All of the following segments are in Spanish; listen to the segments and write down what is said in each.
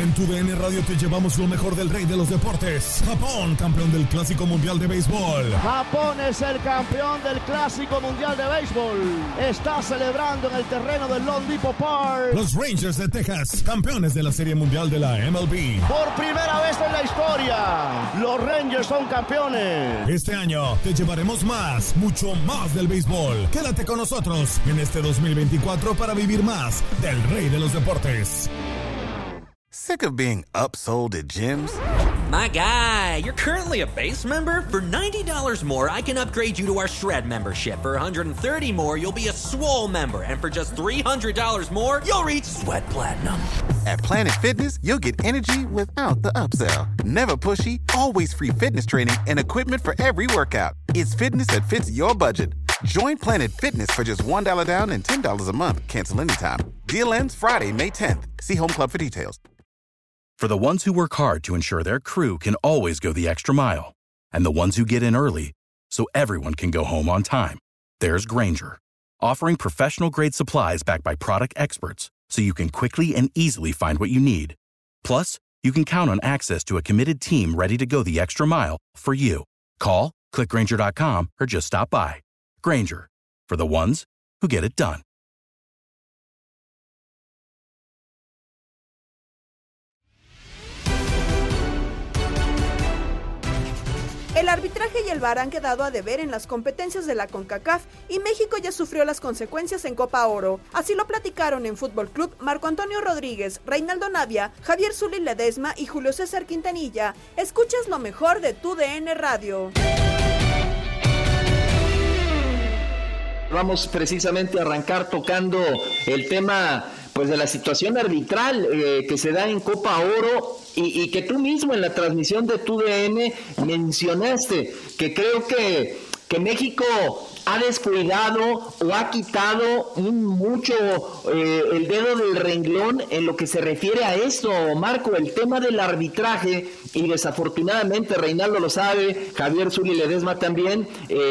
En TUDN Radio te llevamos lo mejor del rey de los deportes. Japón, campeón del Clásico Mundial de Béisbol. Japón es el campeón del Clásico Mundial de Béisbol. Está celebrando en el terreno del Lone Depot Park. Los Rangers de Texas, campeones de la Serie Mundial de la MLB. Por primera vez en la historia, los Rangers son campeones. Este año te llevaremos más, mucho más del béisbol. Quédate con nosotros en este 2024 para vivir más del rey de los deportes. Sick of being upsold at gyms? My guy, you're currently a base member? For $90 more, I can upgrade you to our Shred membership. For $130 more, you'll be a Swole member. And for just $300 more, you'll reach Sweat Platinum. At Planet Fitness, you'll get energy without the upsell. Never pushy, always free fitness training and equipment for every workout. It's fitness that fits your budget. Join Planet Fitness for just $1 down and $10 a month. Cancel anytime. Deal ends Friday, May 10th. See Home Club for details. For the ones who work hard to ensure their crew can always go the extra mile, and the ones who get in early so everyone can go home on time, there's Grainger, offering professional-grade supplies backed by product experts so you can quickly and easily find what you need. Plus, you can count on access to a committed team ready to go the extra mile for you. Call, click Grainger.com, or just stop by. Grainger, for the ones who get it done. El arbitraje y el VAR han quedado a deber en las competencias de la CONCACAF y México ya sufrió las consecuencias en Copa Oro. Así lo platicaron en Fútbol Club Marco Antonio Rodríguez, Reinaldo Navia, Javier Zuli Ledesma y Julio César Quintanilla. Escuchas lo mejor de TUDN Radio. Vamos precisamente a arrancar tocando el tema pues de la situación arbitral que se da en Copa Oro y que tú mismo en la transmisión de TUDN mencionaste que creo que México ha descuidado o ha quitado mucho el dedo del renglón en lo que se refiere a esto, Marco, el tema del arbitraje, y desafortunadamente Reinaldo lo sabe, Javier Zuli Ledesma también,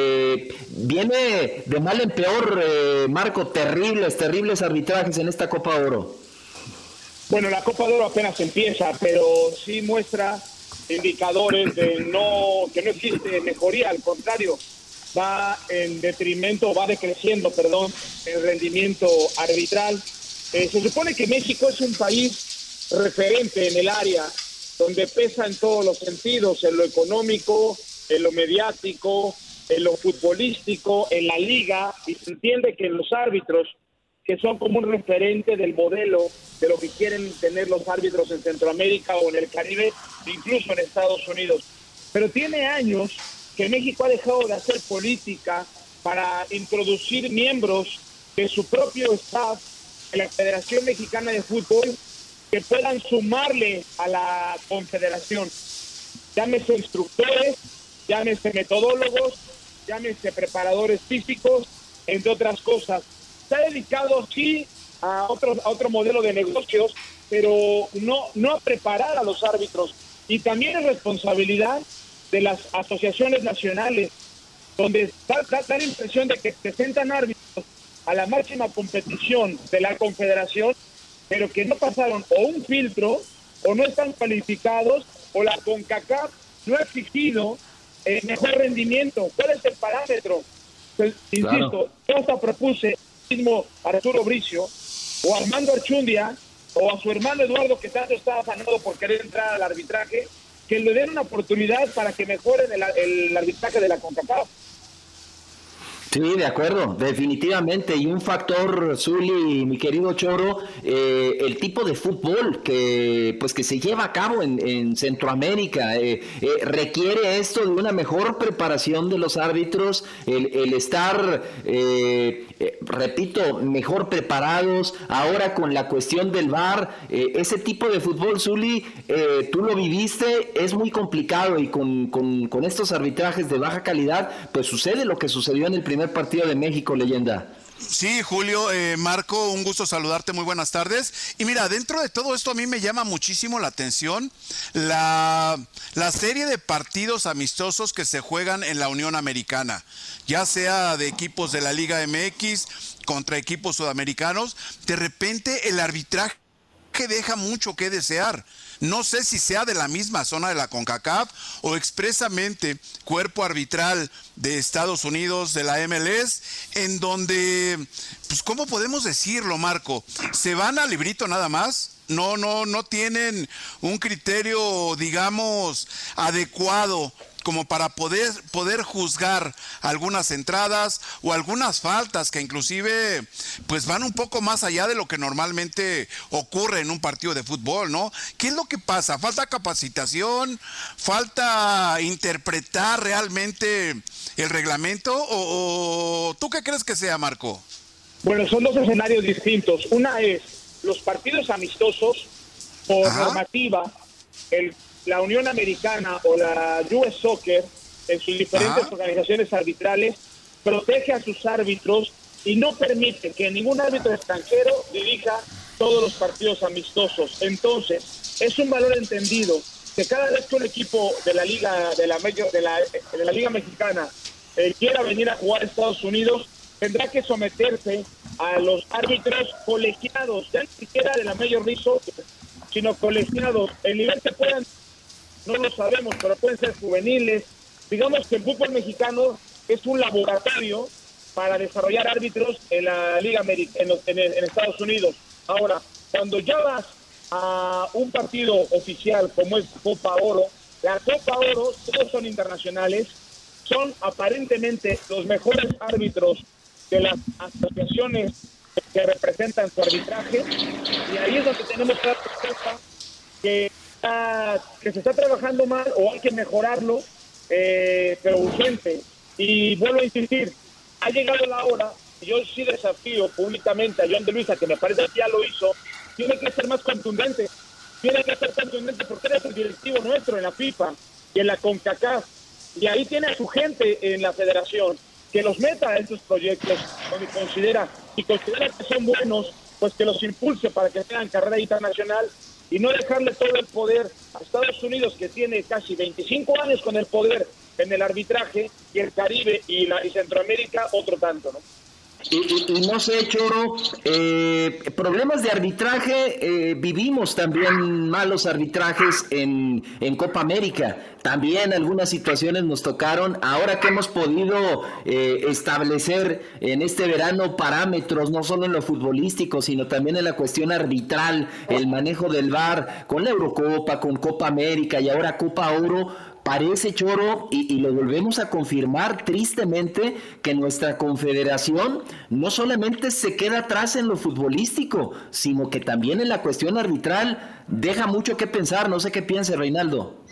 viene de mal en peor, Marco, terribles arbitrajes en esta Copa Oro. Bueno, la Copa de Oro apenas empieza, pero sí muestra indicadores de que no existe mejoría, al contrario, va decreciendo el rendimiento arbitral. Se supone que México es un país referente en el área, donde pesa en todos los sentidos, en lo económico, en lo mediático, en lo futbolístico, en la liga, y se entiende que los árbitros, que son como un referente del modelo de lo que quieren tener los árbitros en Centroamérica o en el Caribe, incluso en Estados Unidos. Pero tiene años que México ha dejado de hacer política para introducir miembros de su propio staff en la Federación Mexicana de Fútbol que puedan sumarle a la confederación. Llámese instructores, llámese metodólogos, llámese preparadores físicos, entre otras cosas. Se ha dedicado, sí, a otro modelo de negocios, pero no a preparar a los árbitros. Y también es responsabilidad de las asociaciones nacionales, donde da la impresión de que presentan árbitros a la máxima competición de la confederación, pero que no pasaron o un filtro, o no están cualificados, o la CONCACAF no ha exigido mejor rendimiento. ¿Cuál es el parámetro? Pues, insisto, yo hasta propuse mismo a Arturo Bricio, o a Armando Archundia, o a su hermano Eduardo, que tanto está afanado por querer entrar al arbitraje, que le den una oportunidad para que mejoren el arbitraje de la CONCACAF. Sí, de acuerdo, definitivamente. Y un factor, Zuli, mi querido Choro, el tipo de fútbol que se lleva a cabo en Centroamérica. Requiere esto de una mejor preparación de los árbitros, el estar, repito, mejor preparados. Ahora con la cuestión del VAR, ese tipo de fútbol, Zuli, tú lo viviste, es muy complicado, y con estos arbitrajes de baja calidad, pues sucede lo que sucedió en el primer partido de México, leyenda. Sí, Julio, Marco, un gusto saludarte, muy buenas tardes. Y mira, dentro de todo esto a mí me llama muchísimo la atención la serie de partidos amistosos que se juegan en la Unión Americana, ya sea de equipos de la Liga MX contra equipos sudamericanos. De repente el arbitraje arbitraje deja mucho que desear. No sé si sea de la misma zona de la CONCACAF o expresamente cuerpo arbitral de Estados Unidos, de la MLS, en donde, pues, ¿cómo podemos decirlo, Marco? ¿Se van al librito nada más? No tienen un criterio, digamos, adecuado como para poder juzgar algunas entradas o algunas faltas que inclusive pues van un poco más allá de lo que normalmente ocurre en un partido de fútbol, ¿no? ¿Qué es lo que pasa? ¿Falta capacitación? ¿Falta interpretar realmente el reglamento? ¿O tú qué crees que sea, Marco? Bueno, son dos escenarios distintos. Una es los partidos amistosos por normativa, la Unión Americana o la US Soccer, en sus diferentes organizaciones arbitrales, protege a sus árbitros y no permite que ningún árbitro extranjero dirija todos los partidos amistosos. Entonces, es un valor entendido que cada vez que un equipo de la Liga de la Liga Mexicana quiera venir a jugar a Estados Unidos, tendrá que someterse a los árbitros colegiados, ya ni siquiera de la Major League Soccer, sino colegiados. El nivel que puedan, no lo sabemos, pero pueden ser juveniles. Digamos que el fútbol mexicano es un laboratorio para desarrollar árbitros en la Liga en Estados Unidos. Ahora, cuando ya vas a un partido oficial como es Copa Oro, la Copa Oro, todos son internacionales, son aparentemente los mejores árbitros de las asociaciones que representan su arbitraje, y ahí es donde tenemos que dar cuenta que se está trabajando mal o hay que mejorarlo, pero urgente. Y vuelvo a insistir, ha llegado la hora, y yo sí desafío públicamente a John de Luisa, que me parece que ya lo hizo, tiene que ser más contundente, porque eres el directivo nuestro en la FIFA y en la CONCACAF, y ahí tiene a su gente en la federación, que los meta a estos proyectos donde considera que son buenos, pues que los impulse para que tengan carrera internacional y no dejarle todo el poder a Estados Unidos, que tiene casi 25 años con el poder en el arbitraje, y el Caribe y Centroamérica otro tanto, ¿no? Y no sé, Choro, problemas de arbitraje, vivimos también malos arbitrajes en Copa América, también algunas situaciones nos tocaron, ahora que hemos podido establecer en este verano parámetros, no solo en lo futbolístico, sino también en la cuestión arbitral, el manejo del VAR, con la Eurocopa, con Copa América y ahora Copa Oro. Parece, Choro, y lo volvemos a confirmar tristemente, que nuestra confederación no solamente se queda atrás en lo futbolístico, sino que también en la cuestión arbitral deja mucho que pensar. No sé qué piense, Reinaldo.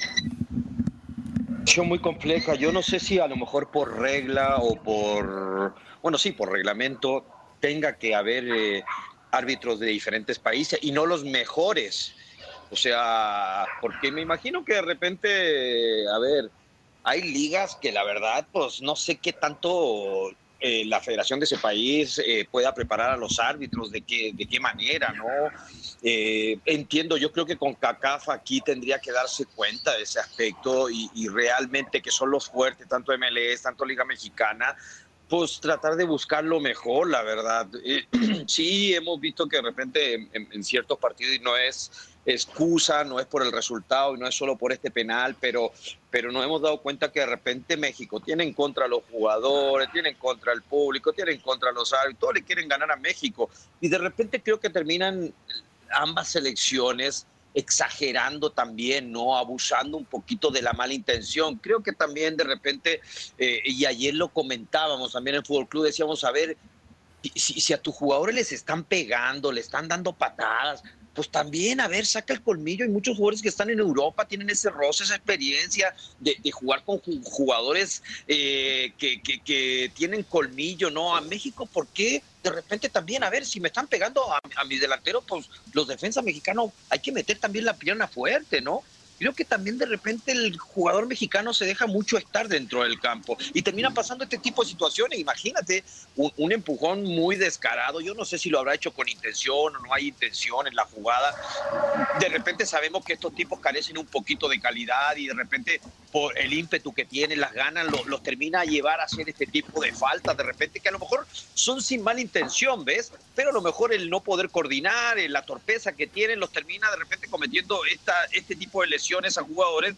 Muy compleja. Yo no sé si a lo mejor por regla o por reglamento tenga que haber árbitros de diferentes países y no los mejores. O sea, porque me imagino que de repente, hay ligas que la verdad, pues no sé qué tanto la federación de ese país pueda preparar a los árbitros, de qué manera, ¿no? Entiendo, yo creo que CONCACAF aquí tendría que darse cuenta de ese aspecto y realmente que son los fuertes, tanto MLS, tanto Liga Mexicana, pues tratar de buscar lo mejor, la verdad. Sí, hemos visto que de repente en ciertos partidos, y no es excusa, no es por el resultado, y no es solo por este penal, pero nos hemos dado cuenta que de repente México tiene en contra a los jugadores, tiene en contra al público, tiene en contra a los árbitros, todos le quieren ganar a México, y de repente creo que terminan ambas selecciones exagerando también, ¿no? Abusando un poquito de la mala intención. Creo que también de repente, y ayer lo comentábamos también en Fútbol Club, decíamos, a ver, si a tus jugadores les están pegando, le están dando patadas, pues también, saca el colmillo. Hay muchos jugadores que están en Europa, tienen ese roce, esa experiencia de jugar con jugadores que tienen colmillo, ¿no? A México, ¿por qué? De repente también, si me están pegando a mi delantero, pues los defensas mexicanos hay que meter también la pierna fuerte, ¿no? Creo que también de repente el jugador mexicano se deja mucho estar dentro del campo y termina pasando este tipo de situaciones. Imagínate, un empujón muy descarado. Yo no sé si lo habrá hecho con intención o no hay intención en la jugada. De repente sabemos que estos tipos carecen un poquito de calidad y de repente por el ímpetu que tienen, las ganas, los termina a llevar a hacer este tipo de faltas de repente, que a lo mejor son sin mala intención, ¿ves? Pero a lo mejor el no poder coordinar, la torpeza que tienen, los termina de repente cometiendo este tipo de lesiones a jugadores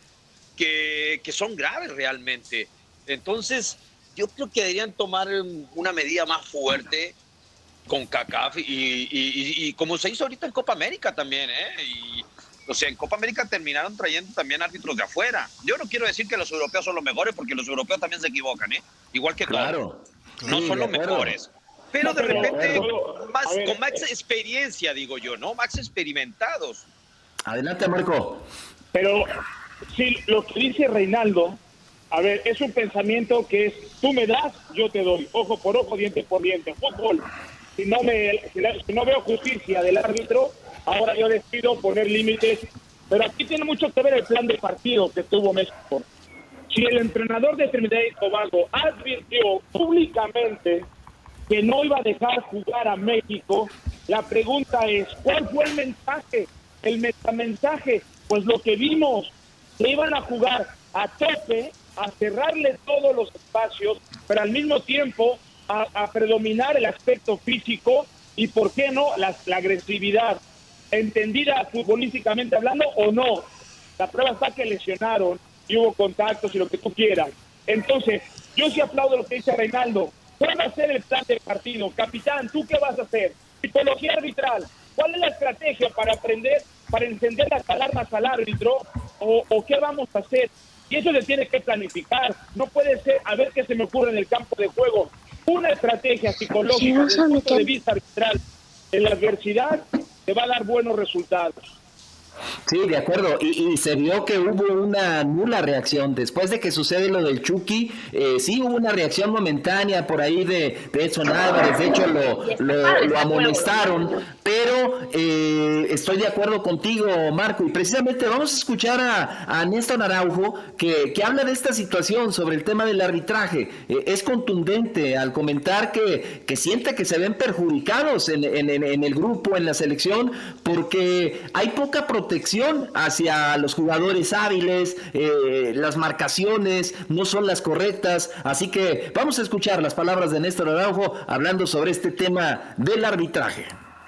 que son graves realmente. Entonces, yo creo que deberían tomar una medida más fuerte con CONCACAF y como se hizo ahorita en Copa América también, o sea, en Copa América terminaron trayendo también árbitros de afuera. Yo no quiero decir que los europeos son los mejores, porque los europeos también se equivocan, igual que claro. todos. No son los mejores. Pero de repente, con más experiencia, digo yo, ¿no? Más experimentados. Adelante, Marco. Pero sí, lo que dice Reinaldo, a ver, es un pensamiento que es, tú me das, yo te doy, ojo por ojo, diente por diente. Fútbol, si no veo justicia del árbitro, ahora yo decido poner límites. Pero aquí tiene mucho que ver el plan de partido que tuvo México. Si el entrenador de Trinidad y Tobago advirtió públicamente que no iba a dejar jugar a México, la pregunta es, ¿cuál fue el mensaje? El metamensaje, pues lo que vimos, que iban a jugar a tope, a cerrarle todos los espacios, pero al mismo tiempo a predominar el aspecto físico y, ¿por qué no?, la agresividad. ¿Entendida futbolísticamente hablando o no? La prueba está que lesionaron y hubo contactos y lo que tú quieras. Entonces, yo sí aplaudo lo que dice Reinaldo. ¿Cuál va a ser el plan de partido? Capitán, ¿tú qué vas a hacer? Psicología arbitral. ¿Cuál es la estrategia para aprender, para encender las alarmas al árbitro? ¿O qué vamos a hacer? Y eso se tiene que planificar. No puede ser, a ver qué se me ocurre en el campo de juego. Una estrategia psicológica desde el punto de vista arbitral en la adversidad te va a dar buenos resultados. Sí, de acuerdo, y se vio que hubo una nula reacción después de que sucede lo del Chucky. Sí hubo una reacción momentánea por ahí de Edson Álvarez, de hecho lo amonestaron, pero estoy de acuerdo contigo, Marco, y precisamente vamos a escuchar a Néstor Araujo que habla de esta situación sobre el tema del arbitraje. Es contundente al comentar que siente que se ven perjudicados en el grupo, en la selección, porque hay poca protección hacia los jugadores hábiles, las marcaciones no son las correctas, así que vamos a escuchar las palabras de Néstor Araujo hablando sobre este tema del arbitraje.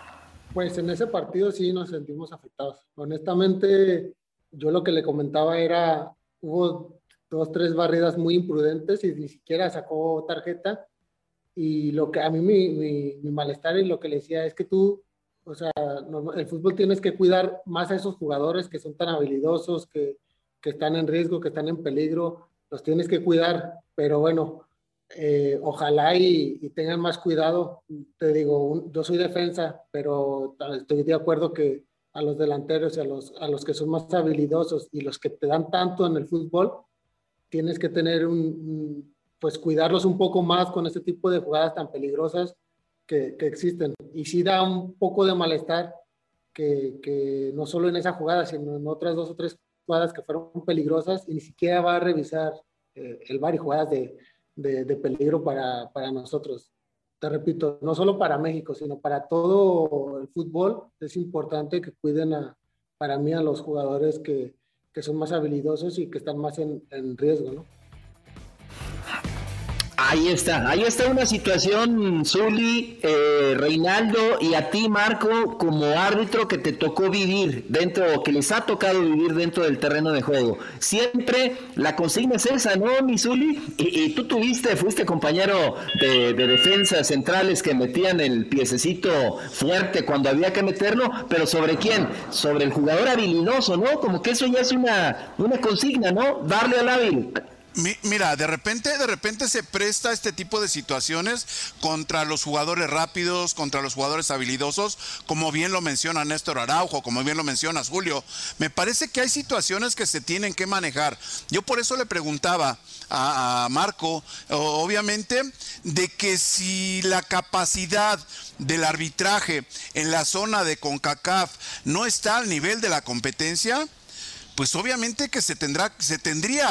Pues en ese partido sí nos sentimos afectados. Honestamente, yo lo que le comentaba era, hubo 2-3 barridas muy imprudentes y ni siquiera sacó tarjeta, y lo que a mí mi malestar y lo que le decía es que tú, o sea, el fútbol tienes que cuidar más a esos jugadores que son tan habilidosos, que están en riesgo, que están en peligro, los tienes que cuidar, pero bueno, ojalá y tengan más cuidado. Te digo, yo soy defensa, pero estoy de acuerdo que a los delanteros y a los que son más habilidosos y los que te dan tanto en el fútbol, tienes que tener pues cuidarlos un poco más con este tipo de jugadas tan peligrosas que existen. Y sí da un poco de malestar que no solo en esa jugada, sino en otras 2 o 3 jugadas que fueron peligrosas y ni siquiera va a revisar el VAR y jugadas de peligro para nosotros. Te repito, no solo para México, sino para todo el fútbol. Es importante que cuiden para mí a los jugadores que son más habilidosos y que están más en riesgo, ¿no? Ahí está una situación, Zuli, Reinaldo, y a ti, Marco, como árbitro que te tocó vivir que les ha tocado vivir dentro del terreno de juego. Siempre la consigna es esa, ¿no, mi Zuli? Y tú fuiste compañero de defensas centrales que metían el piececito fuerte cuando había que meterlo, pero ¿sobre quién? Sobre el jugador habilidoso, ¿no? Como que eso ya es una consigna, ¿no? Darle al hábil. Mira, de repente se presta este tipo de situaciones contra los jugadores rápidos, contra los jugadores habilidosos, como bien lo menciona Néstor Araujo, como bien lo mencionas, Julio. Me parece que hay situaciones que se tienen que manejar. Yo por eso le preguntaba a Marco, obviamente, de que si la capacidad del arbitraje en la zona de CONCACAF no está al nivel de la competencia, pues obviamente que se tendría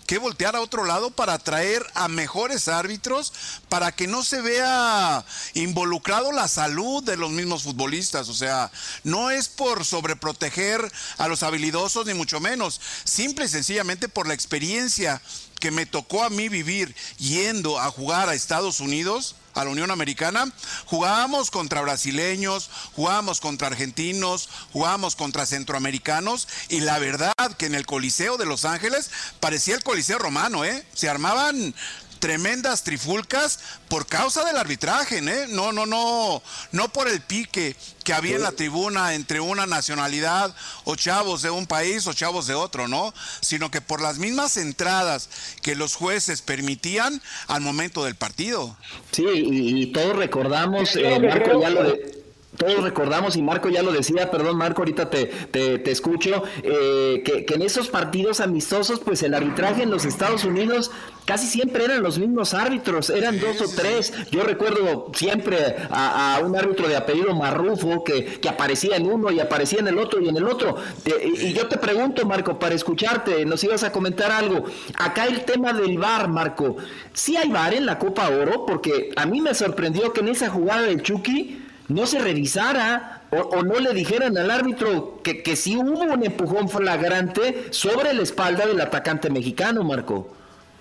que voltear a otro lado para traer a mejores árbitros, para que no se vea involucrado la salud de los mismos futbolistas. O sea, no es por sobreproteger a los habilidosos ni mucho menos, simple y sencillamente por la experiencia que me tocó a mí vivir yendo a jugar a Estados Unidos, a la Unión Americana. Jugábamos contra brasileños, jugábamos contra argentinos, jugábamos contra centroamericanos, y la verdad que en el Coliseo de Los Ángeles parecía el Coliseo romano, se armaban tremendas trifulcas por causa del arbitraje, no por el pique que había en la tribuna entre una nacionalidad o chavos de un país o chavos de otro, ¿no? Sino que por las mismas entradas que los jueces permitían al momento del partido. Sí, y todos recordamos, Marco ya lo todos recordamos, y Marco ya lo decía, perdón Marco, ahorita te escucho, que en esos partidos amistosos, pues el arbitraje en los Estados Unidos casi siempre eran los mismos árbitros, eran dos o tres. Yo recuerdo siempre a un árbitro de apellido Marrufo que aparecía en uno y aparecía en el otro y en el otro. Y yo te pregunto, Marco, para escucharte, nos ibas a comentar algo. Acá el tema del VAR, Marco, ¿sí hay VAR en la Copa Oro? Porque a mí me sorprendió que en esa jugada del Chucky no se revisara o no le dijeran al árbitro que sí hubo un empujón flagrante sobre la espalda del atacante mexicano, Marco.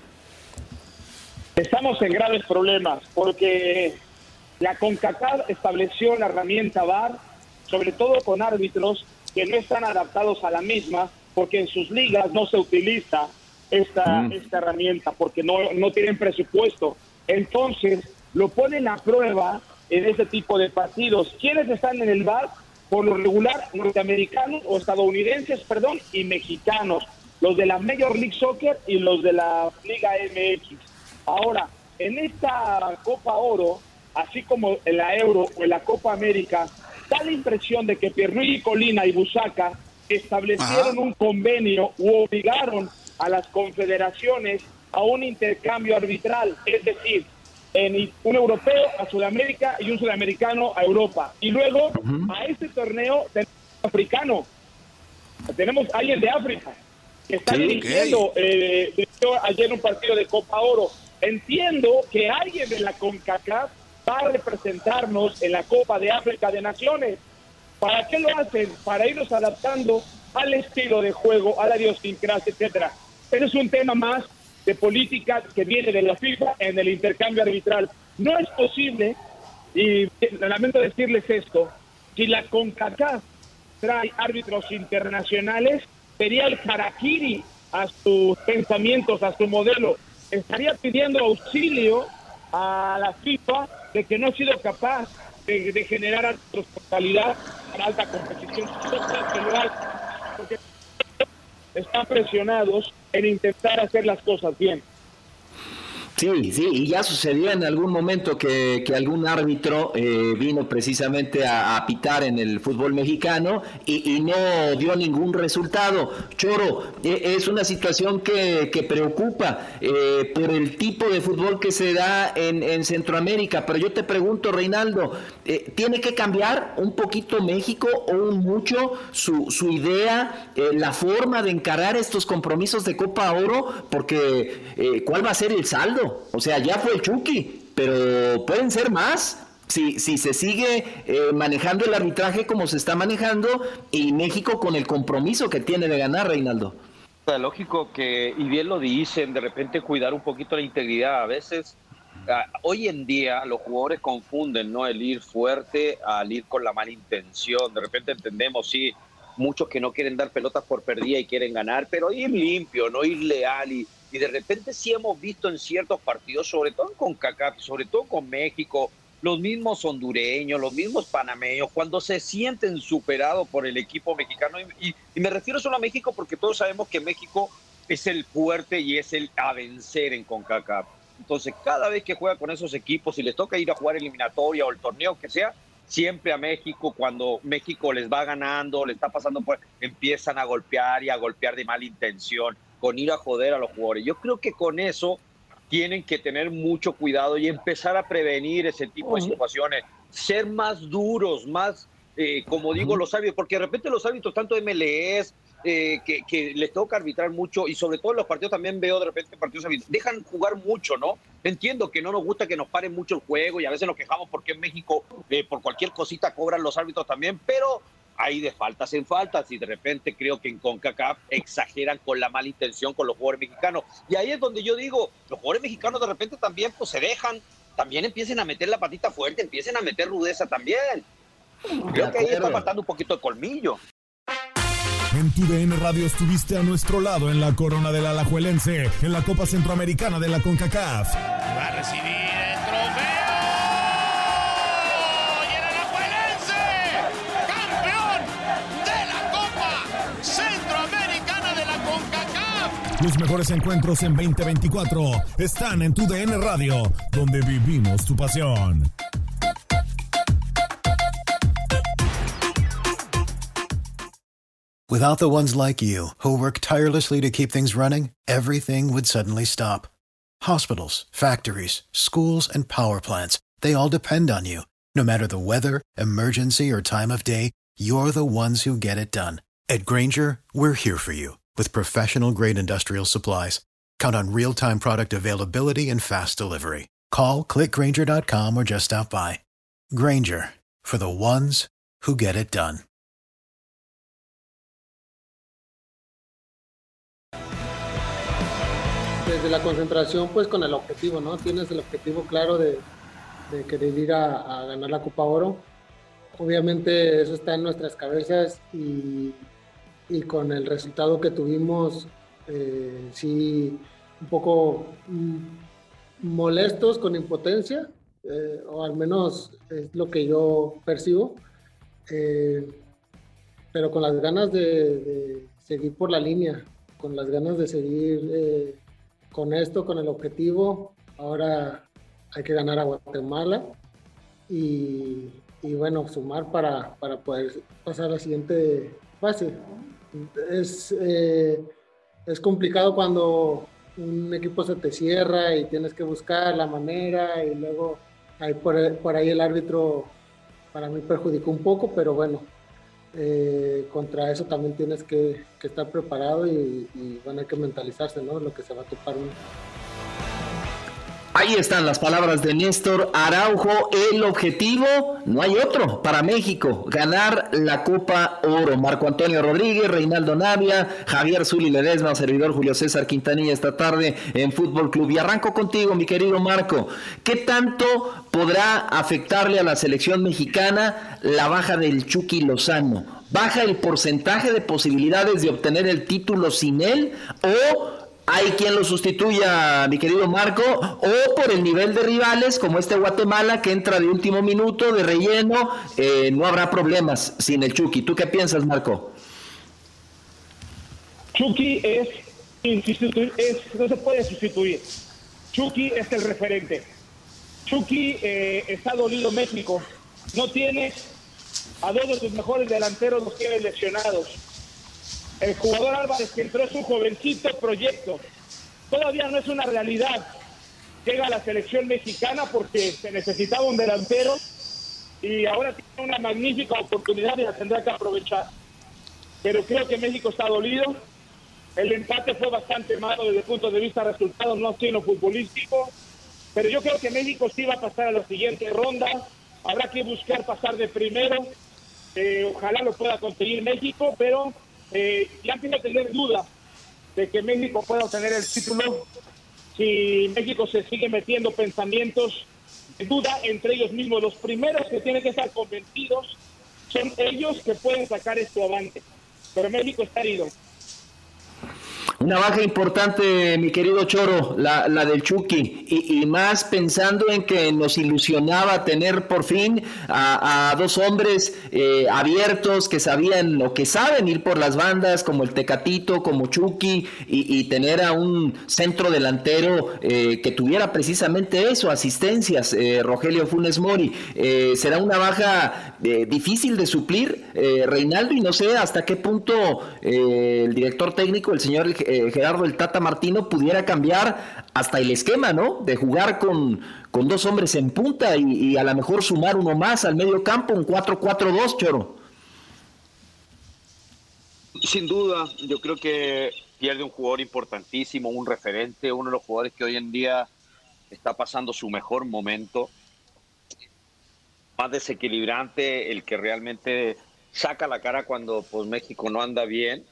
Estamos en graves problemas porque la CONCACAF estableció la herramienta VAR, sobre todo con árbitros que no están adaptados a la misma, porque en sus ligas no se utiliza esta herramienta, porque no tienen presupuesto. Entonces, lo ponen a prueba en ese tipo de partidos. ¿Quiénes están en el VAR? Por lo regular, norteamericanos o estadounidenses, y mexicanos. Los de la Major League Soccer y los de la Liga MX. Ahora, en esta Copa Oro, así como en la Euro o en la Copa América, da la impresión de que Pierluigi Colina y Busaca establecieron un convenio u obligaron a las confederaciones a un intercambio arbitral, es decir, en un europeo a Sudamérica y un sudamericano a Europa. Y luego, a este torneo tenemos africano. Tenemos alguien de África que está dirigiendo ayer un partido de Copa Oro. Entiendo que alguien de la CONCACAF va a representarnos en la Copa de África de Naciones. ¿Para qué lo hacen? Para irnos adaptando al estilo de juego, a la idiosincrasia, etcétera. Ese es un tema más de política que viene de la FIFA en el intercambio arbitral. No es posible, y lamento decirles esto, si la CONCACAF trae árbitros internacionales, sería el harakiri a sus pensamientos, a su modelo. Estaría pidiendo auxilio a la FIFA de que no ha sido capaz de generar árbitros con calidad para alta competición. Porque están presionados en intentar hacer las cosas bien. Sí, y ya sucedió en algún momento que algún árbitro vino precisamente a pitar en el fútbol mexicano y no dio ningún resultado. Choro, es una situación que preocupa por el tipo de fútbol que se da en Centroamérica, pero yo te pregunto, Reinaldo, ¿tiene que cambiar un poquito México o un mucho su idea, la forma de encarar estos compromisos de Copa Oro? Porque ¿cuál va a ser el saldo? O sea, ya fue el Chucky, pero pueden ser más si se sigue manejando el arbitraje como se está manejando y México con el compromiso que tiene de ganar, Reinaldo. Lógico que, y bien lo dicen, de repente cuidar un poquito la integridad. A veces, hoy en día, los jugadores confunden, ¿no?, el ir fuerte al ir con la mala intención. De repente entendemos, sí, muchos que no quieren dar pelotas por perdida y quieren ganar, pero ir limpio, no ir leal. Y de repente sí hemos visto en ciertos partidos, sobre todo en CONCACAF, sobre todo con México, los mismos hondureños, los mismos panameños, cuando se sienten superados por el equipo mexicano, y me refiero solo a México porque todos sabemos que México es el fuerte y es el a vencer en CONCACAF. Entonces, cada vez que juega con esos equipos, si les toca ir a jugar eliminatoria o el torneo que sea, siempre a México, cuando México les va ganando, le está pasando por, empiezan a golpear y a golpear de mala intención, con ir a joder a los jugadores. Yo creo que con eso tienen que tener mucho cuidado y empezar a prevenir ese tipo de situaciones, ser más duros, más, como digo, los árbitros, porque de repente los árbitros, tanto MLS, que les toca arbitrar mucho, y sobre todo en los partidos también veo de repente partidos dejan jugar mucho, ¿no? Entiendo que no nos gusta que nos paren mucho el juego y a veces nos quejamos porque en México por cualquier cosita cobran los árbitros también, pero hay de faltas en faltas y de repente creo que en CONCACAF exageran con la mala intención con los jugadores mexicanos. Y ahí es donde yo digo, los jugadores mexicanos de repente también pues se dejan, también empiecen a meter la patita fuerte, empiecen a meter rudeza también. Creo que ahí está faltando un poquito de colmillo. En tu DN Radio estuviste a nuestro lado en la corona del Alajuelense, en la Copa Centroamericana de la CONCACAF. Va a recibir el trofeo. Y el Alajuelense, campeón de la Copa Centroamericana de la CONCACAF. Los mejores encuentros en 2024 están en tu DN Radio, donde vivimos tu pasión. Without the ones like you, who work tirelessly to keep things running, everything would suddenly stop. Hospitals, factories, schools, and power plants, they all depend on you. No matter the weather, emergency, or time of day, you're the ones who get it done. At Grainger, we're here for you with professional-grade industrial supplies. Count on real-time product availability and fast delivery. Call, click Grainger.com, or just stop by. Grainger, for the ones who get it done. Desde la concentración, pues con el objetivo, ¿no? Tienes el objetivo claro de querer ir a ganar la Copa Oro. Obviamente eso está en nuestras cabezas y con el resultado que tuvimos, sí, un poco molestos, con impotencia, o al menos es lo que yo percibo, pero con las ganas de seguir por la línea, con las ganas de seguir con esto, con el objetivo. Ahora hay que ganar a Guatemala y bueno, sumar para poder pasar a la siguiente fase. Es complicado cuando un equipo se te cierra y tienes que buscar la manera, y luego por ahí el árbitro para mí perjudicó un poco, pero bueno, contra eso también tienes que estar preparado y bueno, hay que mentalizarse, ¿no? Lo que se va a topar uno. Ahí están las palabras de Néstor Araujo. El objetivo, no hay otro para México: ganar la Copa Oro. Marco Antonio Rodríguez, Reinaldo Navia, Javier Zuli Ledesma, servidor Julio César Quintanilla esta tarde en Fútbol Club. Y arranco contigo, mi querido Marco. ¿Qué tanto podrá afectarle a la selección mexicana la baja del Chucky Lozano? ¿Baja el porcentaje de posibilidades de obtener el título sin él? ¿O hay quien lo sustituya, mi querido Marco? ¿O por el nivel de rivales como Guatemala, que entra de último minuto, de relleno, no habrá problemas sin el Chucky? ¿Tú qué piensas, Marco? Chucky no se puede sustituir. Chucky es el referente. Chucky está dolido México. No tiene a dos de sus mejores delanteros, los tiene lesionados. El jugador Álvarez, que entró, es un jovencito proyecto. Todavía no es una realidad. Llega a la selección mexicana porque se necesitaba un delantero y ahora tiene una magnífica oportunidad y la tendrá que aprovechar. Pero creo que México está dolido. El empate fue bastante malo desde el punto de vista de resultados, no así en lo futbolístico. Pero yo creo que México sí va a pasar a la siguiente ronda. Habrá que buscar pasar de primero. Ojalá lo pueda conseguir México, pero ya empiezo a tener duda de que México pueda obtener el título si México se sigue metiendo pensamientos de duda entre ellos mismos. Los primeros que tienen que estar convencidos son ellos, que pueden sacar esto avante, pero México está herido. Una baja importante, mi querido Choro, la del Chucky, y más pensando en que nos ilusionaba tener por fin a dos hombres abiertos que sabían o que saben ir por las bandas, como el Tecatito, como Chucky, y tener a un centro delantero que tuviera precisamente eso, asistencias, Rogelio Funes Mori. Será una baja difícil de suplir, Reinaldo, y no sé hasta qué punto el director técnico, el señor Gerardo el Tata Martino, pudiera cambiar hasta el esquema, ¿no? De jugar con dos hombres en punta y a lo mejor sumar uno más al medio campo, un 4-4-2, Choro. Sin duda, yo creo que pierde un jugador importantísimo, un referente, uno de los jugadores que hoy en día está pasando su mejor momento, más desequilibrante, el que realmente saca la cara cuando pues México no anda bien.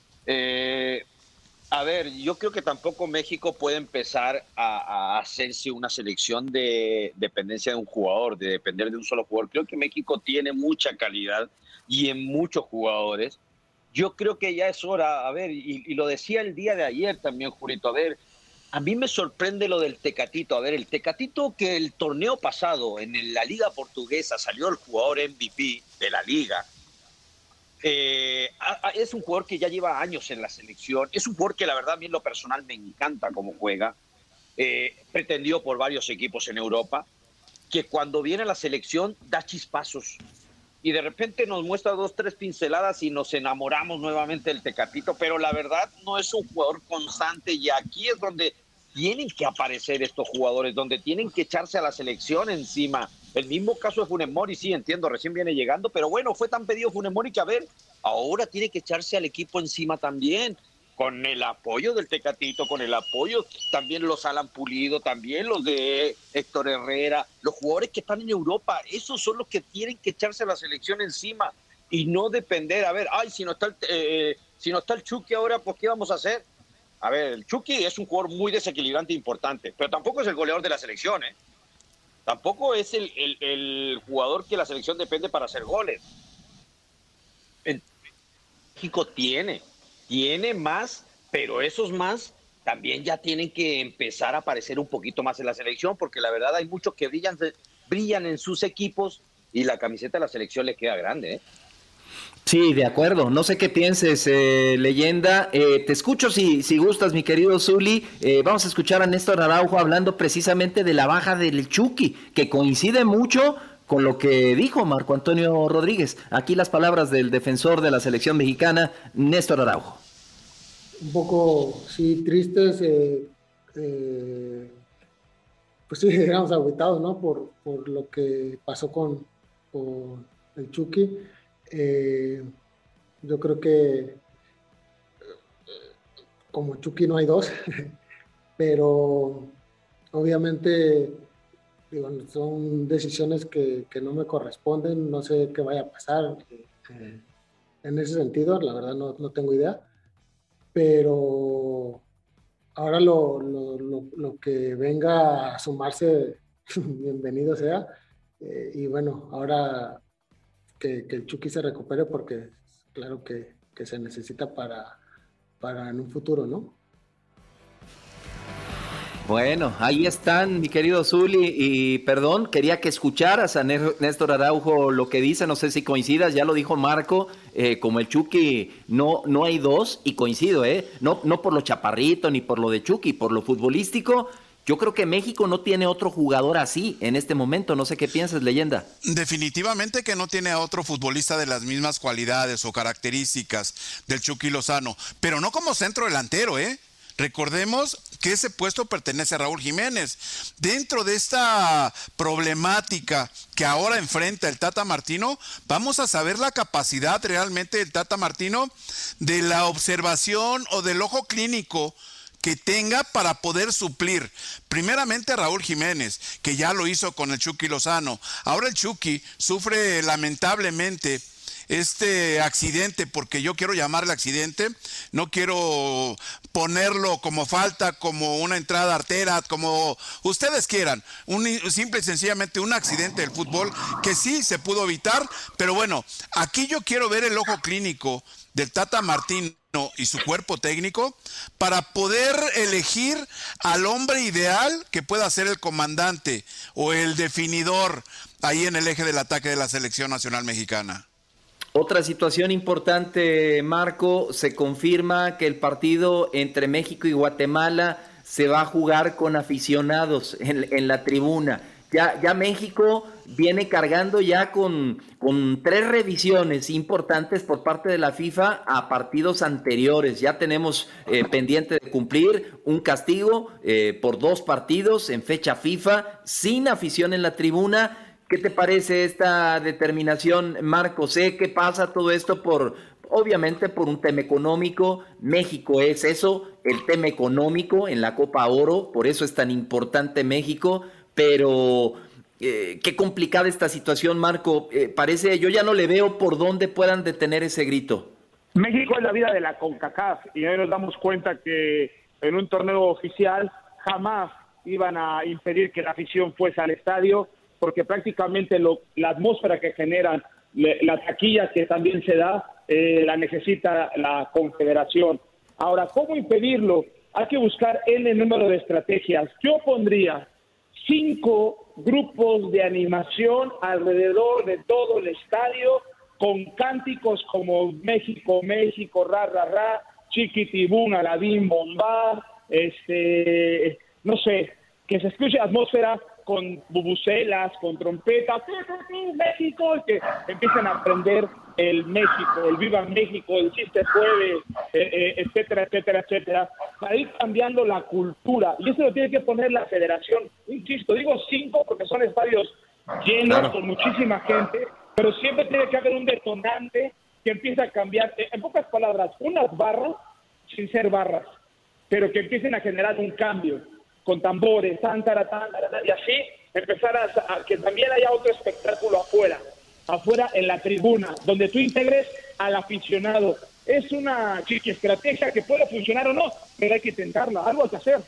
A ver, yo creo que tampoco México puede empezar a hacerse una selección de dependencia de un jugador, de depender de un solo jugador. Creo que México tiene mucha calidad y en muchos jugadores. Yo creo que ya es hora, a ver, y lo decía el día de ayer también, Jurito, a ver, a mí me sorprende lo del Tecatito. A ver, el Tecatito, que el torneo pasado en la Liga Portuguesa salió el jugador MVP de la Liga. Es un jugador que ya lleva años en la selección. Es un jugador que la verdad a mí en lo personal me encanta cómo juega. Pretendió por varios equipos en Europa. Que cuando viene a la selección da chispazos. Y de repente nos muestra 2, 3 pinceladas y nos enamoramos nuevamente del Tecatito, pero la verdad no es un jugador constante y aquí es donde tienen que aparecer estos jugadores, donde tienen que echarse a la selección encima. El mismo caso de Funes Mori, sí, entiendo, recién viene llegando, pero bueno, fue tan pedido Funes Mori que a ver, ahora tiene que echarse al equipo encima también, con el apoyo del Tecatito, con el apoyo también los Alan Pulido, también los de Héctor Herrera, los jugadores que están en Europa, esos son los que tienen que echarse a la selección encima y no depender, a ver, ay, si no está el Chucky ahora, pues ¿qué vamos a hacer? A ver, el Chucky es un jugador muy desequilibrante e importante, pero tampoco es el goleador de la selección, ¿eh? Tampoco es el jugador que la selección depende para hacer goles. México tiene más, pero esos más también ya tienen que empezar a aparecer un poquito más en la selección, porque la verdad hay muchos que brillan en sus equipos y la camiseta de la selección les queda grande, ¿eh? Sí, de acuerdo. No sé qué pienses, Leyenda. Te escucho si gustas, mi querido Zuli. Vamos a escuchar a Néstor Araujo hablando precisamente de la baja del Chucky, que coincide mucho con lo que dijo Marco Antonio Rodríguez. Aquí las palabras del defensor de la selección mexicana, Néstor Araujo. Un poco, sí, tristes, pues sí, digamos, agüitados, ¿no? Por lo que pasó con el Chucky. Yo creo que como Chucky no hay dos, pero obviamente digo, son decisiones que no me corresponden, no sé qué vaya a pasar en ese sentido, la verdad no tengo idea, pero ahora lo que venga a sumarse, bienvenido sea, y bueno, ahora que el Chucky se recupere porque claro que se necesita para en un futuro, ¿no? Bueno, ahí están, mi querido Zuli, y perdón, quería que escucharas a Néstor Araujo lo que dice, no sé si coincidas, ya lo dijo Marco, como el Chucky no hay dos, y coincido, no por lo chaparrito ni por lo de Chucky, por lo futbolístico. Yo creo que México no tiene otro jugador así en este momento. No sé qué piensas, Leyenda. Definitivamente que no tiene a otro futbolista de las mismas cualidades o características del Chucky Lozano, pero no como centro delantero, Recordemos que ese puesto pertenece a Raúl Jiménez. Dentro de esta problemática que ahora enfrenta el Tata Martino, vamos a saber la capacidad realmente del Tata Martino de la observación o del ojo clínico que tenga para poder suplir primeramente a Raúl Jiménez, que ya lo hizo con el Chucky Lozano. Ahora el Chucky sufre lamentablemente este accidente, porque yo quiero llamarle accidente, no quiero ponerlo como falta, como una entrada artera, como ustedes quieran, simple y sencillamente un accidente del fútbol que sí se pudo evitar, pero bueno, aquí yo quiero ver el ojo clínico del Tata Martino y su cuerpo técnico para poder elegir al hombre ideal que pueda ser el comandante o el definidor ahí en el eje del ataque de la selección nacional mexicana. Otra situación importante, Marco, se confirma que el partido entre México y Guatemala se va a jugar con aficionados en la tribuna. Ya México viene cargando ya con 3 revisiones importantes por parte de la FIFA a partidos anteriores. Ya tenemos pendiente de cumplir un castigo por 2 partidos en fecha FIFA sin afición en la tribuna. ¿Qué te parece esta determinación, Marco? Sé que pasa todo esto por obviamente por un tema económico. México es eso, el tema económico en la Copa Oro, por eso es tan importante México, pero qué complicada esta situación, Marco. Parece, yo ya no le veo por dónde puedan detener ese grito. México es la vida de la CONCACAF y hoy nos damos cuenta que en un torneo oficial jamás iban a impedir que la afición fuese al estadio, porque prácticamente la atmósfera que generan, la taquilla que también se da, la necesita la Confederación. Ahora, ¿cómo impedirlo? Hay que buscar el número de estrategias. Yo pondría 5 grupos de animación alrededor de todo el estadio, con cánticos como México, México, ra, ra, ra, chiquitibún, alabín, bomba, no sé, que se escuche atmósfera con bubucelas, con trompetas, México, y que empiecen a aprender el México, el Viva México, el Sí se puede, etcétera, etcétera, etcétera, para ir cambiando la cultura. Y eso lo tiene que poner la federación. Insisto, digo 5 porque son estadios llenos, claro, con muchísima gente, pero siempre tiene que haber un detonante que empiece a cambiar, en pocas palabras, unas barras sin ser barras, pero que empiecen a generar un cambio, con tambores, y así empezar a que también haya otro espectáculo afuera en la tribuna, donde tú integres al aficionado. Es una chiqui estrategia que puede funcionar o no, pero hay que intentarla, algo hay que hacer.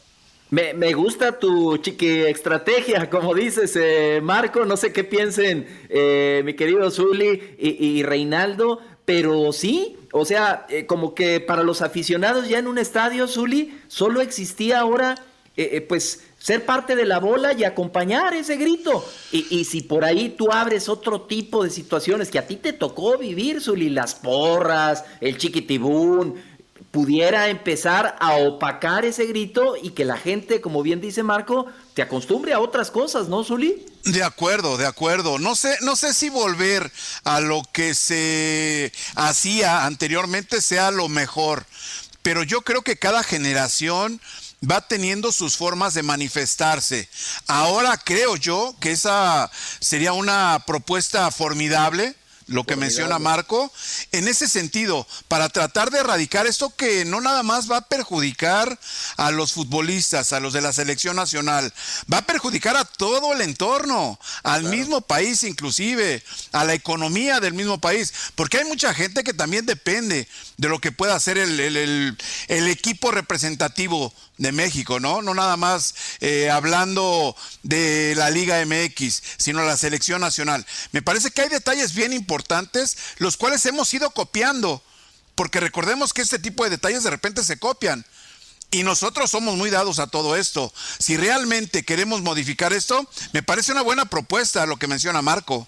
Me gusta tu chiqui estrategia, como dices, Marco. No sé qué piensen mi querido Zuli y Reinaldo, pero sí, o sea, como que para los aficionados ya en un estadio, Zuli, solo existía ahora, pues, ser parte de la bola y acompañar ese grito. Y si por ahí tú abres otro tipo de situaciones que a ti te tocó vivir, Zuli, las porras, el chiquitibún, pudiera empezar a opacar ese grito y que la gente, como bien dice Marco, te acostumbre a otras cosas, ¿no, Zuli? De acuerdo. No sé si volver a lo que se hacía anteriormente sea lo mejor, pero yo creo que cada generación va teniendo sus formas de manifestarse. Ahora creo yo que esa sería una propuesta formidable, lo que menciona Marco, en ese sentido, para tratar de erradicar esto que no nada más va a perjudicar a los futbolistas, a los de la selección nacional, va a perjudicar a todo el entorno, al mismo país inclusive, a la economía del mismo país, porque hay mucha gente que también depende de lo que pueda hacer el equipo representativo de México, ¿no? No nada más hablando de la Liga MX, sino la selección nacional. Me parece que hay detalles bien importantes, los cuales hemos ido copiando, porque recordemos que este tipo de detalles de repente se copian, y nosotros somos muy dados a todo esto. Si realmente queremos modificar esto, me parece una buena propuesta lo que menciona Marco.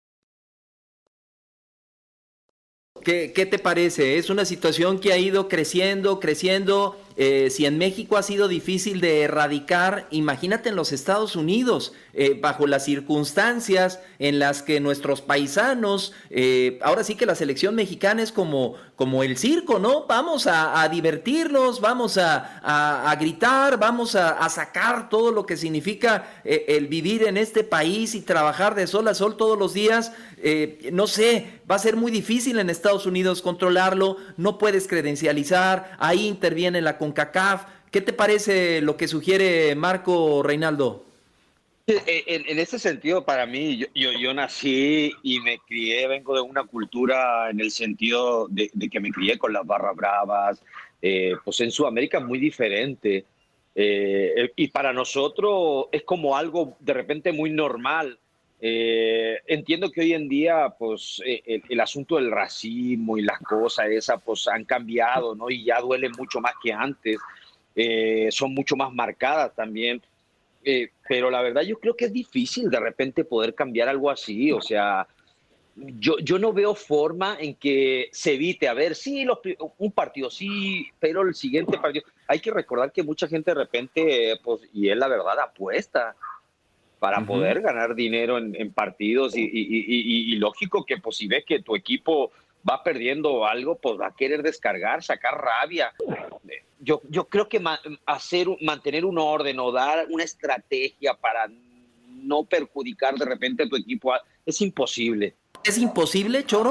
¿Qué te parece? Es una situación que ha ido creciendo. Si en México ha sido difícil de erradicar, imagínate en los Estados Unidos, bajo las circunstancias en las que nuestros paisanos, ahora sí que la selección mexicana es como el circo, ¿no? Vamos a divertirnos, vamos a gritar, vamos a sacar todo lo que significa el vivir en este país y trabajar de sol a sol todos los días. No sé, va a ser muy difícil en Estados Unidos controlarlo, no puedes credencializar, ahí interviene la CONCACAF. ¿Qué te parece lo que sugiere Marco, Reinaldo? En ese sentido, para mí, yo nací y me crié, vengo de una cultura en el sentido de que me crié con las barras bravas, pues en Sudamérica muy diferente, y para nosotros es como algo de repente muy normal. Entiendo que hoy en día pues el asunto del racismo y las cosas esas pues han cambiado, ¿no? Y ya duele mucho más que antes, son mucho más marcadas también, pero la verdad yo creo que es difícil de repente poder cambiar algo así. O sea, yo no veo forma en que se evite. A ver, sí, un partido sí, pero el siguiente partido, hay que recordar que mucha gente de repente, pues, y es la verdad, apuesta para poder ganar dinero en partidos, y lógico que pues si ves que tu equipo va perdiendo algo, pues va a querer descargar, sacar rabia. Yo creo que mantener un orden o dar una estrategia para no perjudicar de repente a tu equipo es imposible. ¿Es imposible, Choro?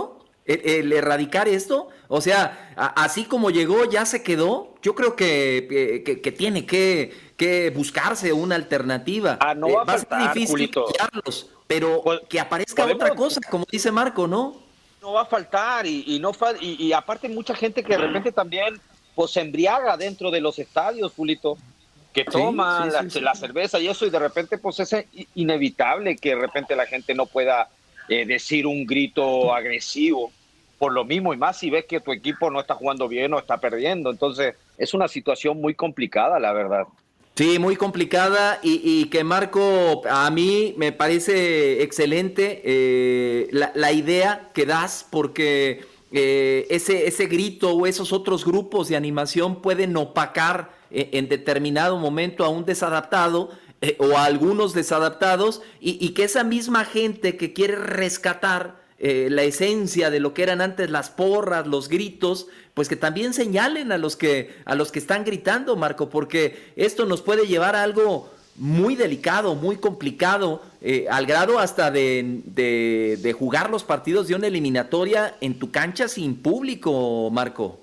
el erradicar esto? O sea, así como llegó, ya se quedó. Yo creo que tiene que buscarse una alternativa. No va a faltar, ser difícil pillarlos, pero que aparezca otra cosa, como dice Marco, ¿no? No va a faltar y aparte mucha gente que de repente también pues se embriaga dentro de los estadios, Julito, que toman la cerveza y eso, y de repente pues es inevitable que de repente la gente no pueda decir un grito agresivo por lo mismo, y más si ves que tu equipo no está jugando bien o está perdiendo. Entonces es una situación muy complicada, la verdad. Sí, muy complicada, y que Marco, a mí me parece excelente la idea que das, porque ese grito o esos otros grupos de animación pueden opacar en determinado momento a un desadaptado o a algunos desadaptados, y que esa misma gente que quiere rescatar la esencia de lo que eran antes las porras, los gritos, pues que también señalen a los que están gritando, Marco, porque esto nos puede llevar a algo muy delicado, muy complicado, al grado hasta de jugar los partidos de una eliminatoria en tu cancha sin público, Marco.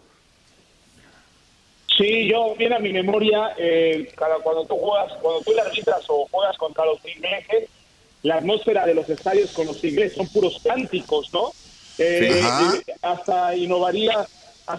Sí, yo, viene a mi memoria, cuando tú le arbitras o juegas contra los ingleses, la atmósfera de los estadios con los ingleses son puros cánticos, ¿no? Hasta innovaría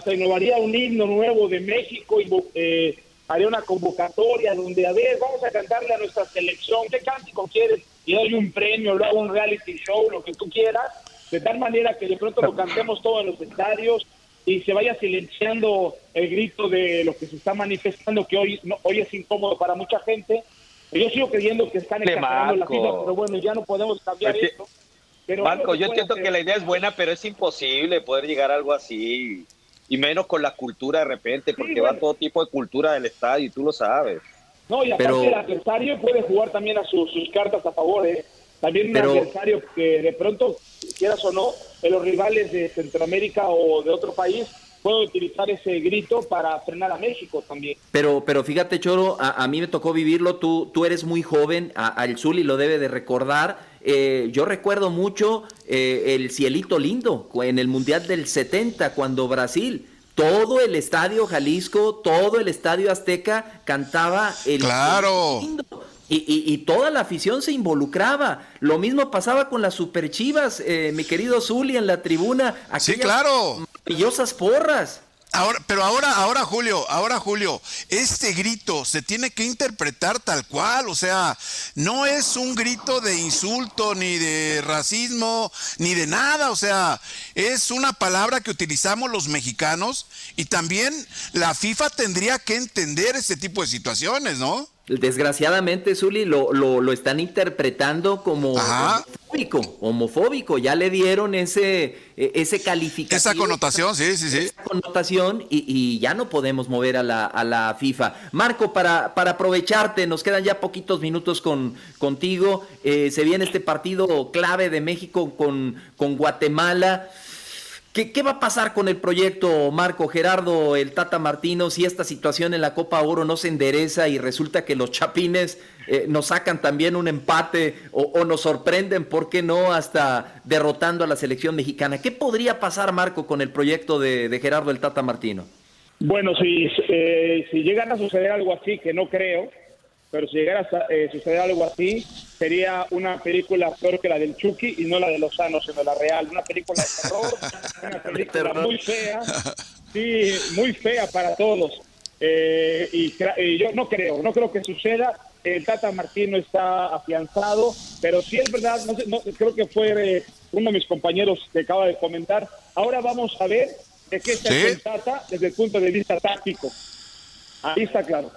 un himno nuevo de México y haría una convocatoria donde, a ver, vamos a cantarle a nuestra selección, ¿qué cántico quieres? Y doy un premio, lo hago un reality show, lo que tú quieras, de tal manera que de pronto lo cantemos todos en los estadios y se vaya silenciando el grito de lo que se está manifestando, que hoy es incómodo para mucha gente. Yo sigo creyendo que están exagerando la FIFA, pero bueno, ya no podemos cambiar esto. Pero Marco, yo entiendo que la idea es buena, pero es imposible poder llegar a algo así, y menos con la cultura de repente, porque va todo tipo de cultura del estadio, y tú lo sabes. No, y aparte el adversario puede jugar también a sus cartas a favor, También un adversario que de pronto, quieras o no, de los rivales de Centroamérica o de otro país, puede utilizar ese grito para frenar a México también. Pero fíjate, Choro, a mí me tocó vivirlo, tú eres muy joven, al Zuli lo debe de recordar. Yo recuerdo mucho el Cielito Lindo en el Mundial del 70, cuando Brasil, todo el Estadio Jalisco, todo el Estadio Azteca cantaba el ¡Claro! Cielito Lindo. Y toda la afición se involucraba. Lo mismo pasaba con las Super Chivas, mi querido Zuli, en la tribuna. Sí, claro. Maravillosas porras. Ahora, Julio, este grito se tiene que interpretar tal cual, o sea, no es un grito de insulto, ni de racismo, ni de nada, o sea, es una palabra que utilizamos los mexicanos, y también la FIFA tendría que entender este tipo de situaciones, ¿no? Desgraciadamente, Zuli, lo están interpretando como homofóbico. Ya le dieron ese calificativo. Esa connotación, sí. Esa connotación, y ya no podemos mover a la FIFA. Marco, para aprovecharte, nos quedan ya poquitos minutos contigo. Se viene este partido clave de México con Guatemala. ¿Qué va a pasar con el proyecto, Marco? Gerardo, el Tata Martino, si esta situación en la Copa Oro no se endereza y resulta que los chapines nos sacan también un empate o nos sorprenden, ¿por qué no?, hasta derrotando a la selección mexicana. ¿Qué podría pasar, Marco, con el proyecto de Gerardo el Tata Martino? Bueno, si llegan a suceder algo así, que no creo, pero si llegara a suceder algo así, sería una película peor que la del Chucky, y no la de Lozano, sino la real. Una película de terror, una película muy fea, sí, muy fea para todos. Y yo no creo que suceda. El Tata Martino está afianzado, pero sí es verdad, no creo que fue uno de mis compañeros que acaba de comentar. Ahora vamos a ver de qué está el Tata desde el punto de vista táctico. Ahí está claro.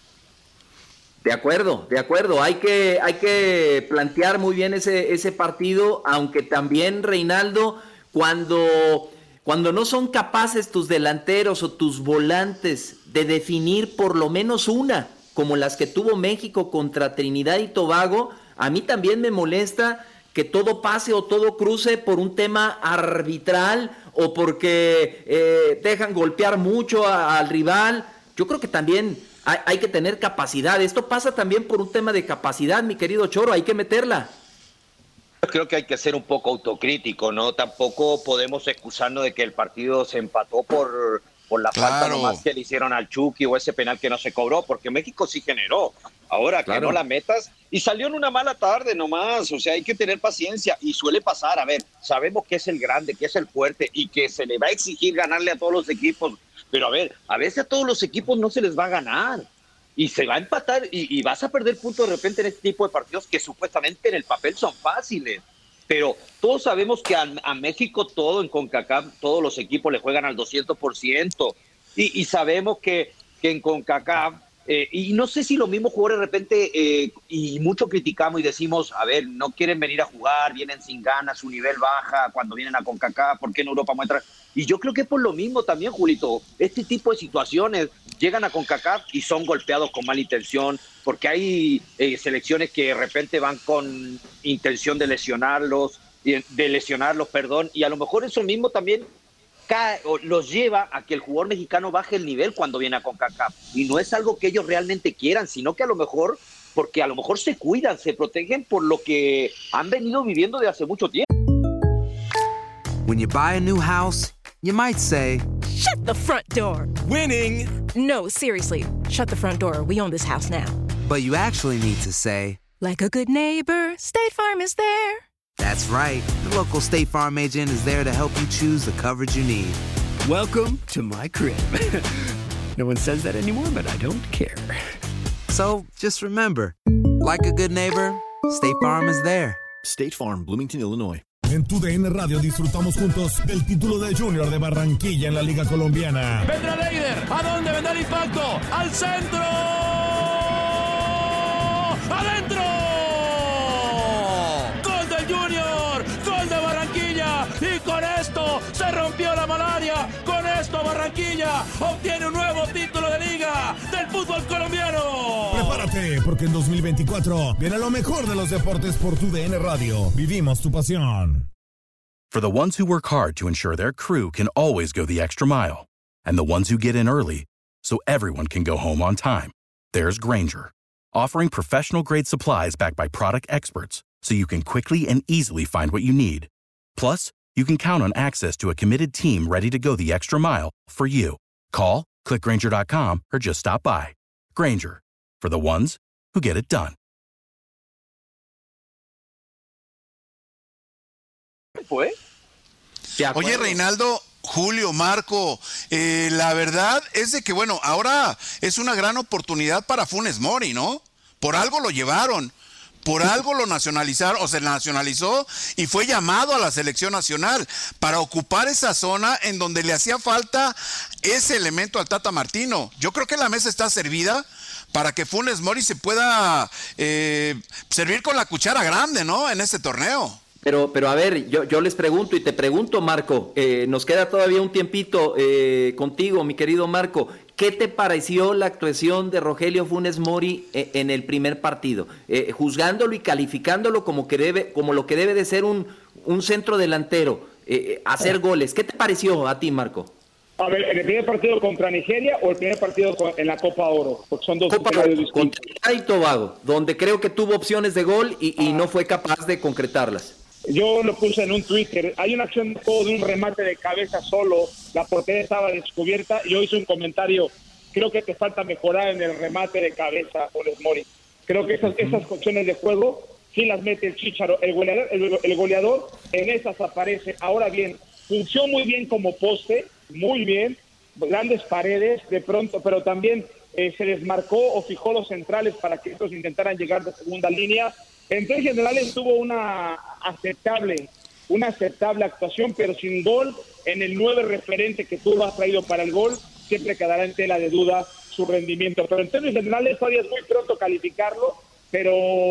De acuerdo. Hay que plantear muy bien ese partido, aunque también, Reinaldo, cuando no son capaces tus delanteros o tus volantes de definir por lo menos una, como las que tuvo México contra Trinidad y Tobago, a mí también me molesta que todo pase o todo cruce por un tema arbitral o porque dejan golpear mucho al rival. Yo creo que también hay que tener capacidad. Esto pasa también por un tema de capacidad, mi querido Choro, hay que meterla. Creo que hay que ser un poco autocrítico, ¿no? Tampoco podemos excusarnos de que el partido se empató por la falta nomás que le hicieron al Chucky o ese penal que no se cobró, porque México sí generó. Ahora que no la metas, y salió en una mala tarde nomás, o sea, hay que tener paciencia, y suele pasar. A ver, sabemos que es el grande, que es el fuerte, y que se le va a exigir ganarle a todos los equipos, pero a ver, a veces a todos los equipos no se les va a ganar, y se va a empatar, y vas a perder puntos de repente en este tipo de partidos que supuestamente en el papel son fáciles. Pero todos sabemos que a México todo en CONCACAF, todos los equipos le juegan al 200%. Y sabemos que en CONCACAF, y no sé si los mismos jugadores de repente, y mucho criticamos y decimos, a ver, no quieren venir a jugar, vienen sin ganas, su nivel baja cuando vienen a CONCACAF, ¿por qué en Europa muestran? Y yo creo que es por lo mismo también, Julito, este tipo de situaciones llegan a CONCACAF y son golpeados con mala intención, porque hay selecciones que de repente van con intención de lesionarlos, y a lo mejor eso mismo también los lleva a que el jugador mexicano baje el nivel cuando viene a CONCACAF, y no es algo que ellos realmente quieran, sino que a lo mejor, porque a lo mejor se cuidan, se protegen por lo que han venido viviendo de hace mucho tiempo. When you buy a new house, you might say, "Shut the front door." Winning. No, seriously, shut the front door. We own this house now. But you actually need to say, like a good neighbor, State Farm is there. That's right. The local State Farm agent is there to help you choose the coverage you need. Welcome to my crib. No one says that anymore, but I don't care. So just remember, like a good neighbor, State Farm is there. State Farm, Bloomington, Illinois. En TUDN Radio disfrutamos juntos del título de Junior de Barranquilla en la Liga Colombiana. Vendrá Leider, ¿a dónde vendrá el impacto? ¡Al centro! ¡Adentro! ¡Gol del Junior! ¡Gol de Barranquilla! Y con esto se rompió la malaria. Con esto Barranquilla obtiene un nuevo título de Liga del fútbol colombiano. Prepárate, porque en 2024 viene lo mejor de los deportes por TUDN Radio. Vivimos tu pasión. For the ones who work hard to ensure their crew can always go the extra mile, and the ones who get in early so everyone can go home on time, there's Grainger, offering professional-grade supplies backed by product experts so you can quickly and easily find what you need. Plus, you can count on access to a committed team ready to go the extra mile for you. Call, click Grainger.com, or just stop by. Grainger, for the ones who get it done. ¿Fue? Oye, Reinaldo, Julio, Marco, la verdad es de que, bueno, ahora es una gran oportunidad para Funes Mori, ¿no? Por algo lo llevaron, por algo lo nacionalizaron, o se nacionalizó y fue llamado a la selección nacional para ocupar esa zona en donde le hacía falta ese elemento al Tata Martino. Yo creo que la mesa está servida para que Funes Mori se pueda servir con la cuchara grande, ¿no? En este torneo. Pero a ver, yo les pregunto y te pregunto, Marco, nos queda todavía un tiempito contigo, mi querido Marco. ¿Qué te pareció la actuación de Rogelio Funes Mori en el primer partido? Juzgándolo y calificándolo como lo que debe de ser un centro delantero, hacer goles. ¿Qué te pareció a ti, Marco? A ver, ¿en el primer partido contra Nigeria o el primer partido en la Copa Oro? Porque son dos partidos distintos. Contra Trinidad y Tobago, donde creo que tuvo opciones de gol y no fue capaz de concretarlas. Yo lo puse en un Twitter. Hay una acción de juego de un remate de cabeza solo. La portería estaba descubierta y yo hice un comentario. Creo que te falta mejorar en el remate de cabeza, Funes Mori. Creo que esas opciones de juego sí las mete el Chícharo. El goleador en esas aparece. Ahora bien, funcionó muy bien como poste, muy bien. Grandes paredes de pronto, pero también se desmarcó o fijó los centrales para que estos intentaran llegar de segunda línea. En términos generales tuvo una aceptable actuación, pero sin gol. En el 9 referente que tú has traído para el gol, siempre quedará en tela de duda su rendimiento. Pero en términos generales todavía es muy pronto calificarlo, pero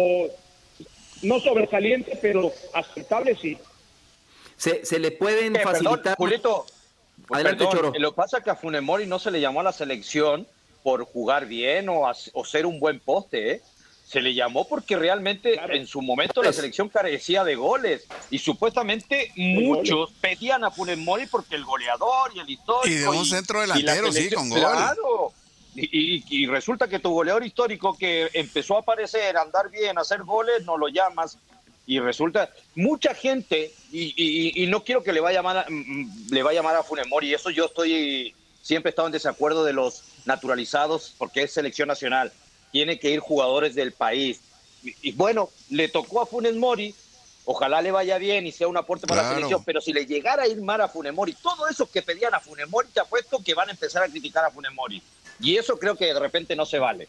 no sobresaliente, pero aceptable sí. Se le pueden facilitar... Perdón, Julito, adelante, Choro. Lo que pasa es que a Funes Mori no se le llamó a la selección por jugar bien o ser un buen poste, ¿eh? Se le llamó porque realmente en su momento la selección carecía de goles y supuestamente muchos pedían a Funes Mori porque el goleador y el histórico. Y de un centro delantero, sí, con gol. Claro. Y resulta que tu goleador histórico que empezó a aparecer, a andar bien, a hacer goles, no lo llamas. Y resulta, mucha gente, y no quiero que le vaya mal a Funes Mori, eso yo siempre he estado en desacuerdo de los naturalizados, porque es selección nacional, tiene que ir jugadores del país. Y bueno, le tocó a Funes Mori, ojalá le vaya bien y sea un aporte para la selección, pero si le llegara a ir mal a Funes Mori, todo eso que pedían a Funes Mori, te apuesto que van a empezar a criticar a Funes Mori. Y eso creo que de repente no se vale.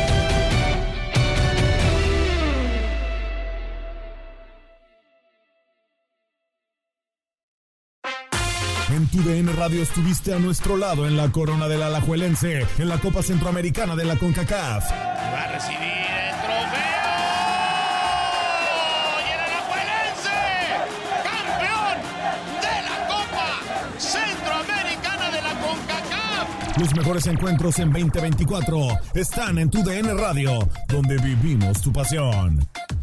En TUDN Radio estuviste a nuestro lado en la corona del Alajuelense, en la Copa Centroamericana de la CONCACAF. Va a recibir el trofeo. Y el Alajuelense, campeón de la Copa Centroamericana de la CONCACAF. Los mejores encuentros en 2024 están en TUDN Radio, donde vivimos tu pasión.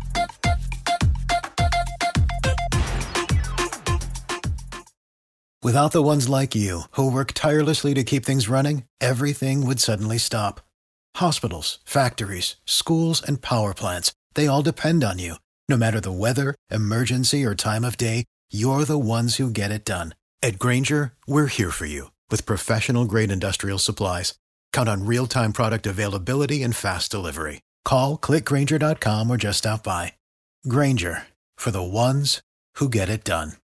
Without the ones like you, who work tirelessly to keep things running, everything would suddenly stop. Hospitals, factories, schools, and power plants, they all depend on you. No matter the weather, emergency, or time of day, you're the ones who get it done. At Grainger, we're here for you with professional-grade industrial supplies. Count on real-time product availability and fast delivery. Call, click Grainger.com, or just stop by. Grainger, for the ones who get it done.